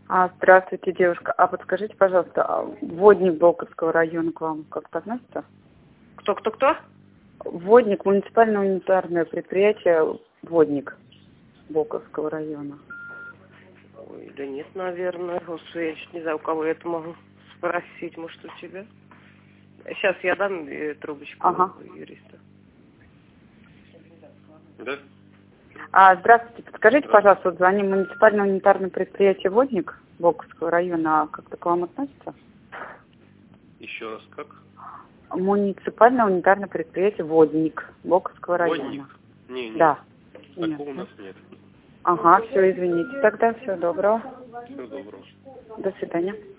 Здравствуйте, девушка. Подскажите, пожалуйста, водник Болковского района к вам как-то относится? Кто? Водник, муниципальное унитарное предприятие «Водник» Болковского района. Ой, да нет, наверное. Господи, я чуть не знаю, у кого я это могу спросить. Может, у тебя? Сейчас я дам трубочку юриста. Да? Здравствуйте, подскажите, пожалуйста, вот звоним муниципальное унитарное предприятие «Водник» Болковского района, как-то к вам относится? Еще раз, как? Муниципальное унитарное предприятие «Водник» Болковского района. Водник? Не. Да. Такого у нас нет. Все, извините. Тогда всего доброго. Всего доброго. До свидания.